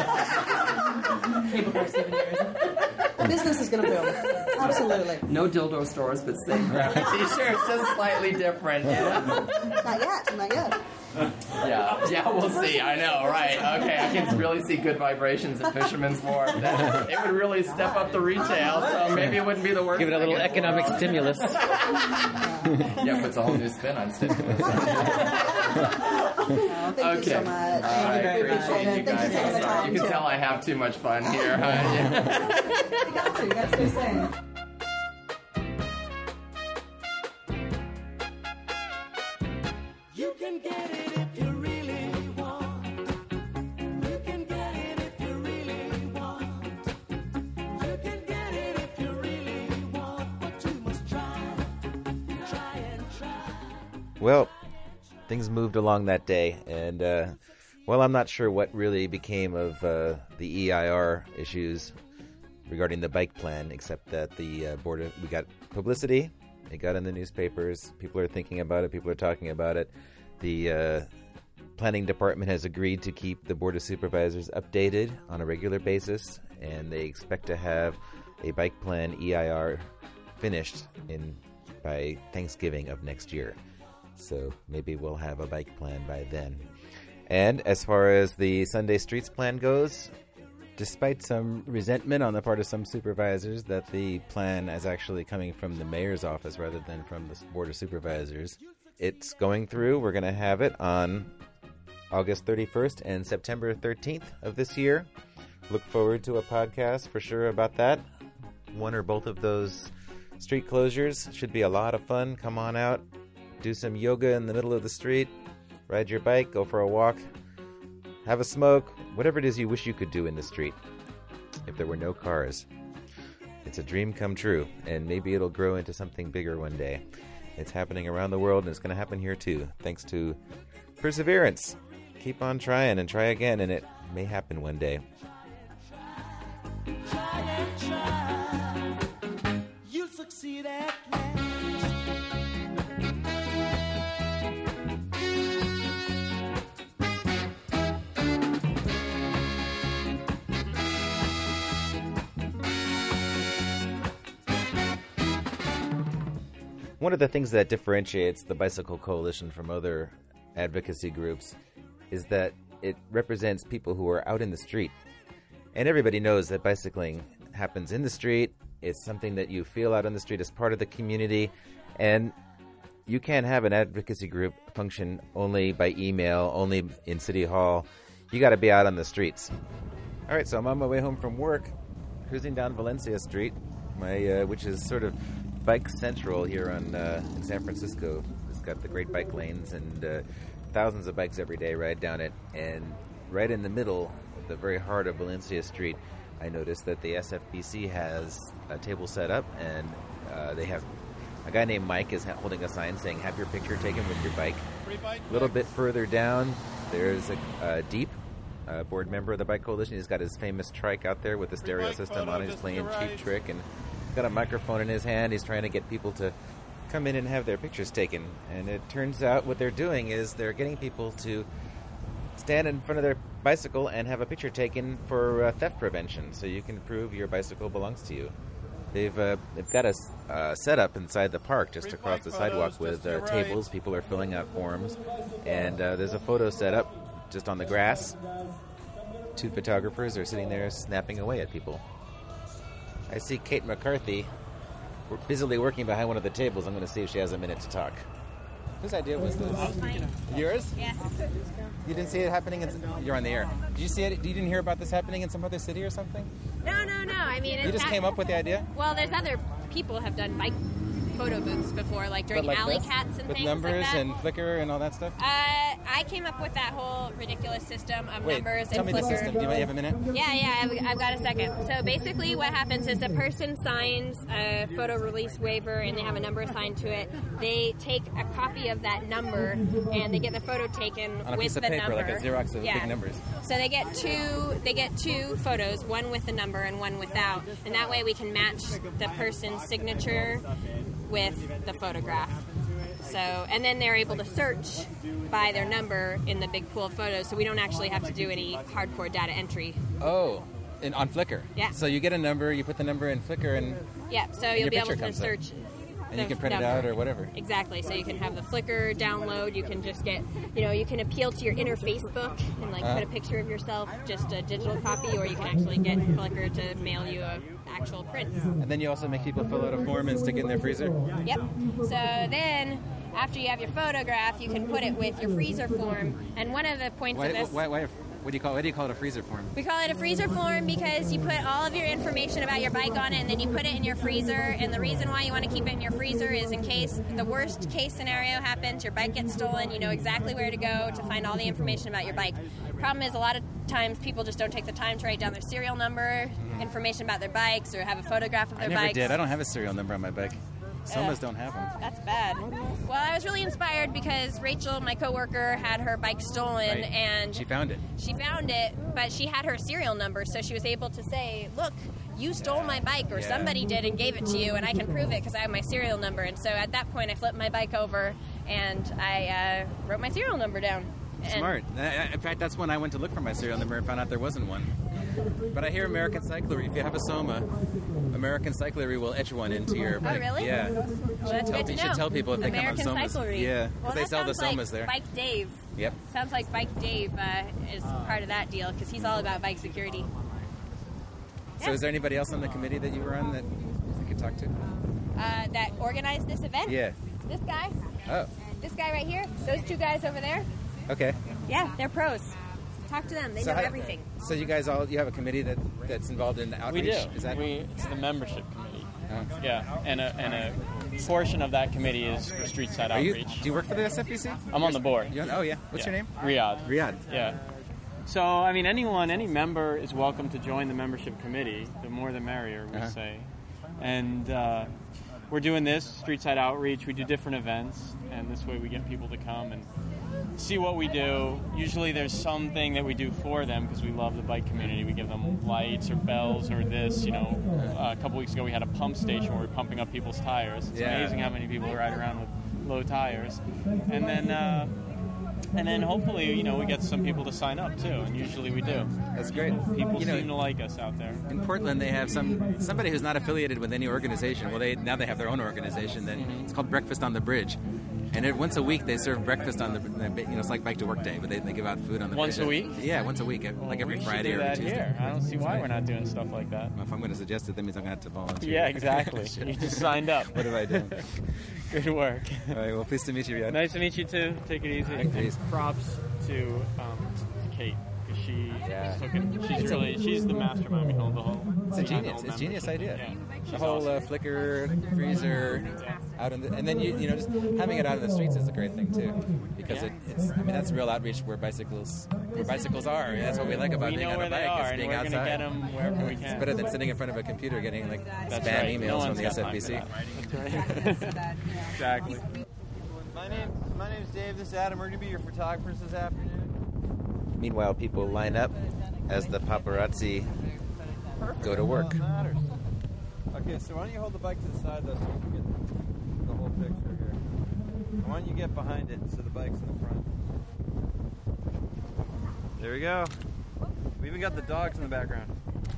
Business is going to boom. Absolutely. No dildo stores, but same crappy T-shirts, just slightly different. Not yet. Yeah, we'll see. I know, right? Okay, I can really see good vibrations at Fisherman's Wharf. It would really step up the retail, so maybe it wouldn't be the worst. Give it a little economic stimulus. Yeah, puts a whole new spin on stimulus. Thank you so much. All right, appreciate you guys. I'm sorry. You can tell I have too much fun here. You got to stay sane. You can get it if you really want. You can get it if you really want. You can get it if you really want. But you must try and try. Well, things moved along that day, and I'm not sure what really became of the EIR issues regarding the bike plan, except that the board, we got publicity. It got in the newspapers. People are thinking about it. People are talking about it. The planning department has agreed to keep the Board of Supervisors updated on a regular basis, and they expect to have a bike plan EIR finished by Thanksgiving of next year. So maybe we'll have a bike plan by then. And as far as the Sunday Streets plan goes, despite some resentment on the part of some supervisors that the plan is actually coming from the mayor's office rather than from the Board of Supervisors, it's going through. We're going to have it on August 31st and September 13th of this year. Look forward to a podcast for sure about that. One or both of those street closures should be a lot of fun. Come on out, do some yoga in the middle of the street, ride your bike, go for a walk, have a smoke, whatever it is you wish you could do in the street if there were no cars. It's a dream come true, and maybe it'll grow into something bigger one day. It's happening around the world, and it's going to happen here too, thanks to perseverance. Keep on trying and try again, and it may happen one day. Try and try. You'll succeed at last. One of the things that differentiates the Bicycle Coalition from other advocacy groups is that it represents people who are out in the street. And everybody knows that bicycling happens in the street. It's something that you feel out on the street as part of the community. And you can't have an advocacy group function only by email, only in City Hall. You got to be out on the streets. All right, so I'm on my way home from work, cruising down Valencia Street, which is sort of bike central here in San Francisco. It's got the great bike lanes, and thousands of bikes every day ride down it. And right in the middle, at the very heart of Valencia Street, I noticed that the SFBC has a table set up, and they have A guy named Mike is holding a sign saying, "Have your picture taken with your bike." A little bit further down, there's a Deep, a board member of the Bike Coalition. He's got his famous trike out there with the stereo system on it. He's playing Cheap Trick and got a microphone in his hand. He's trying to get people to come in and have their pictures taken. And it turns out what they're doing is they're getting people to stand in front of their bicycle and have a picture taken for theft prevention, so you can prove your bicycle belongs to you. They've got a setup inside the park just across the sidewalk with tables. People are filling out forms, and there's a photo set up just on the grass. 2 photographers are sitting there snapping away at people. I see Kate McCarthy busily working behind one of the tables. I'm going to see if she has a minute to talk. Whose idea was this? Yours? Yeah. You didn't see it happening? You're on the air. Did you see it? You didn't hear about this happening in some other city or something? No. I mean, you just came up with the idea? Well, there's other people have done bike photo booths before, like during Alley Cats and with things numbers like that. and Flickr and all that stuff? I came up with that whole ridiculous system of numbers tell and me Flickr. the system. Do you have a minute? Yeah, I've got a second. So basically what happens is a person signs a photo release waiver and they have a number assigned to it. They take a copy of that number and they get the photo taken On a with piece of the paper, number. like a Xerox of big numbers. So they get two photos, one with the number and one without. And that way we can match the person's signature with the photograph. So, and then they're able to search by their number in the big pool of photos, so we don't actually have to do any hardcore data entry. Oh, on Flickr? Yeah. So you get a number, you put the number in Flickr, and yeah, so and you'll your be able picture to comes up. search. And you can print it out or whatever. Exactly. So you can have the Flickr download. You can just get, you can appeal to your inner Facebook and put a picture of yourself, just a digital copy, or you can actually get Flickr to mail you a actual print. And then you also make people fill out a form and stick it in their freezer? Yep. So then, after you have your photograph, you can put it with your freezer form. And one of the points of this... What do you call it a freezer form? We call it a freezer form because you put all of your information about your bike on it and then you put it in your freezer. And the reason why you want to keep it in your freezer is in case the worst case scenario happens, your bike gets stolen, you know exactly where to go to find all the information about your bike. Problem is a lot of times people just don't take the time to write down their serial number, information about their bikes, or have a photograph of their bikes. I never did. I don't have a serial number on my bike. Somas don't have them. That's bad. Well, I was really inspired because Rachel, my coworker, had her bike stolen, and she found it. She found it, but she had her serial number, so she was able to say, "Look, you stole my bike, or somebody did and gave it to you, and I can prove it because I have my serial number." And so at that point, I flipped my bike over and I wrote my serial number down. Smart. In fact, that's when I went to look for my serial number and found out there wasn't one. But I hear American Cyclery, if you have a Soma, American Cyclery will etch one into your bike. Oh, really? Yeah. Well, that's good to know. You should tell people if American they come on Somas. Cyclery. Yeah, because well, they sell the Somas like there. Bike Dave. Yep. Sounds like Bike Dave is part of that deal because he's all about bike security. So is there anybody else on the committee that you were on that we could talk to? That organized this event? Yeah. This guy? Oh. This guy right here? Those two guys over there? Okay. Yeah, they're pros. Talk to them. They know everything. So you guys you have a committee that's involved in outreach? We do. Is that It's the membership committee. Yeah, and a portion of that committee is for street side outreach. Do you work for the SFPC? I'm on the board. Oh yeah. What's your name? Riyadh. Riyadh. Yeah. So I mean, any member is welcome to join the membership committee. The more the merrier, we say. And we're doing this street side outreach. We do different events, and this way we get people to come and see what we do. Usually there's something that we do for them because we love the bike community. We give them lights or bells or this. A couple weeks ago we had a pump station where we're pumping up people's tires. It's amazing how many people ride around with low tires. And then hopefully, we get some people to sign up too, and usually we do. That's great. People seem to like us out there. In Portland, they have somebody who's not affiliated with any organization. Well, now they have their own organization. It's called Breakfast on the Bridge. And once a week they serve breakfast on the it's like Bike to Work Day, but they give out food on the Once bridge. a week? Yeah, once a week, like every Friday or every Tuesday. Here. I don't see why we're not doing stuff like that. Well, if I'm going to suggest it, that means I'm going to have to volunteer. Yeah, exactly. You just signed up. What have I done? Good work. All right, well, pleased to meet you, Riyadh. Nice to meet you, too. Take it easy. Thanks. Props to Kate, because she's It's she's the mastermind behind the whole. It's a genius idea. Yeah. The whole Flickr freezer out in the, and then just having it out in the streets is a great thing too, because it's that's real outreach where bicycles are. I mean, that's what we like about we being know on where a they bike are, is and being we're outside. gonna get them wherever we can. It's better than sitting in front of a computer getting like That's spam right. emails No from one's the got time for SFBC. that, right? Exactly. My name's Dave. This is Adam. We're gonna be your photographers this afternoon. Meanwhile, people line up as the paparazzi go to work. Well, that matters. Okay, so why don't you hold the bike to the side though, so we can get the whole picture here. Why don't you get behind it so the bike's in the front? There we go. We even got the dogs in the background.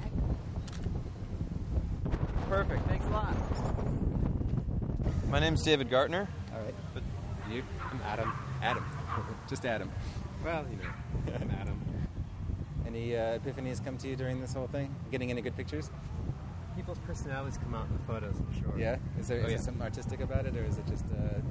Perfect. Thanks a lot. My name's David Gartner. All right. But you? I'm Adam. Adam. Just Adam. Well, I'm Adam. Any epiphanies come to you during this whole thing? Getting any good pictures? People's personalities come out in the photos, for sure. Yeah? Is there something artistic about it, or is it just,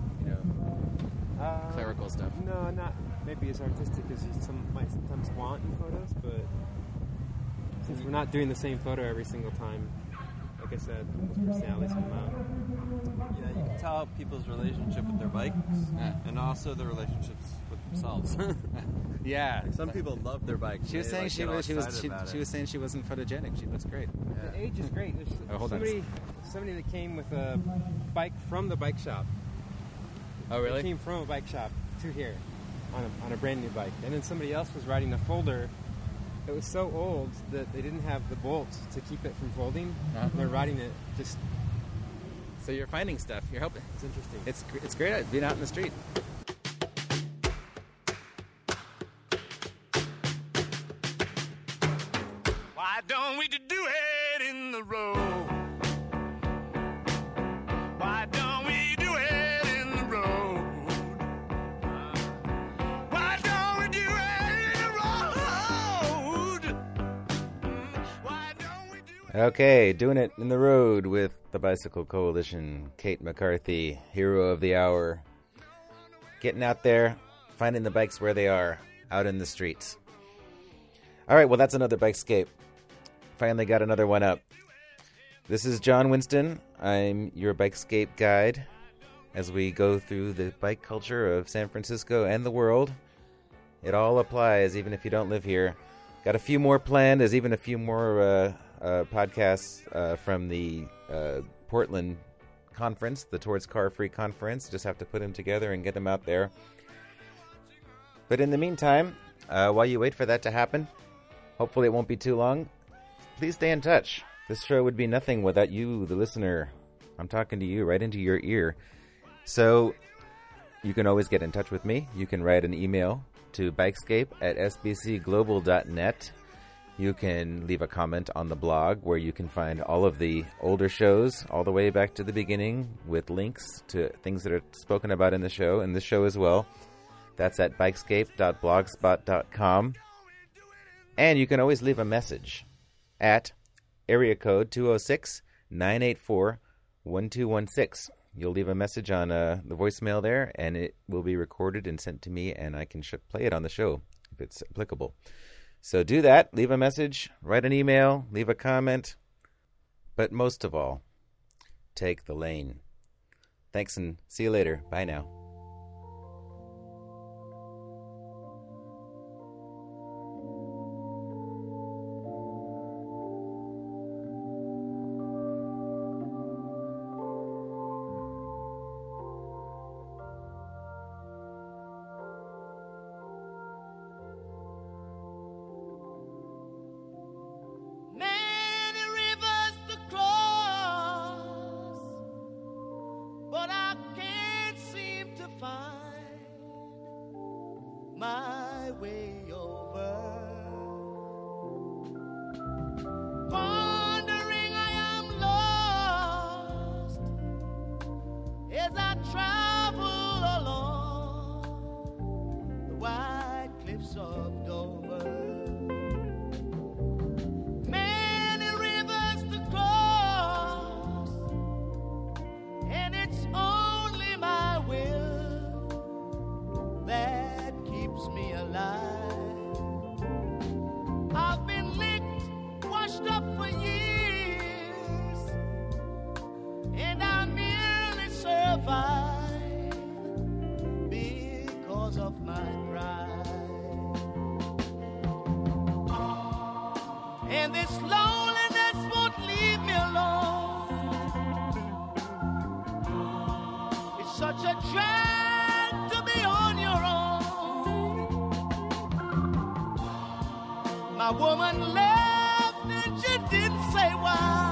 clerical stuff? No, not maybe as artistic as you might sometimes want in photos, but since we're not doing the same photo every single time, like I said, people's personalities come out. Yeah, you can tell people's relationship with their bikes and also their relationships with themselves. Yeah. Like some people love their bikes. She was saying she was saying she wasn't photogenic. She looks great. The age is great. There's hold on. somebody that came with a bike from the bike shop. Oh, really? They came from a bike shop to here on a brand new bike. And then somebody else was riding a folder that was so old that they didn't have the bolts to keep it from folding. They're riding it just... So you're finding stuff. You're helping. It's interesting. It's great being out in the street. Why don't we do it in the road? Why don't we do it in the road? Why don't we do it in the road? Why don't we do it? Okay, doing it in the road with the Bicycle Coalition. Kate McCarthy, hero of the hour. Getting out there, finding the bikes where they are, out in the streets. All right, well, that's another Bikescape. Finally got another one up. This is John Winston. I'm your Bikescape guide as we go through the bike culture of San Francisco and the world. It all applies, even if you don't live here. Got a few more planned. There's even a few more podcasts from the Portland conference, the Towards Car Free conference. Just have to put them together and get them out there. But in the meantime, while you wait for that to happen, hopefully it won't be too long, please stay in touch. This show would be nothing without you, the listener. I'm talking to you right into your ear. So you can always get in touch with me. You can write an email to bikescape@sbcglobal.net. You can leave a comment on the blog where you can find all of the older shows all the way back to the beginning with links to things that are spoken about in the show and this show as well. That's at bikescape.blogspot.com. And you can always leave a message at area code 206-984-1216. You'll leave a message on the voicemail there, and it will be recorded and sent to me, and I can play it on the show if it's applicable. So do that. Leave a message, write an email, leave a comment. But most of all, take the lane. Thanks, and see you later. Bye now. Many rivers to cross, but I can't seem to find my way over. Wandering, I am lost as I travel along the wide cliffs of Dover. Many rivers to cross, and it's only my will that keeps me alive. and this loneliness won't leave me alone. It's such a drag to be on your own. My woman left and she didn't say why.